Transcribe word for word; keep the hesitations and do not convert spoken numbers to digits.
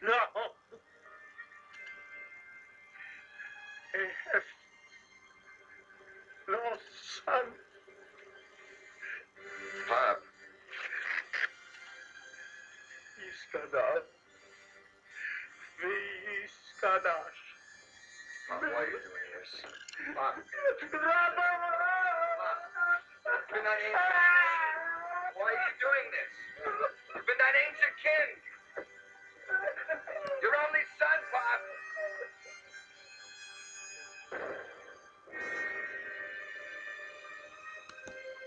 No. He has no son. Pop. Iskadash. Iskadash. Pop, why are you doing this? Pop. Pop. Pop. Good night.